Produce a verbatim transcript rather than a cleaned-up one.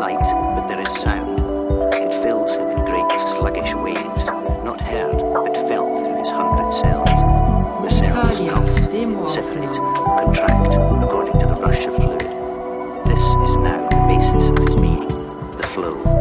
light, but there is sound. It fills him in great sluggish waves, not heard, but felt through his hundred cells. The cells pulse, separate, contract, according to the rush of fluid. This is now the basis of his being, the flow.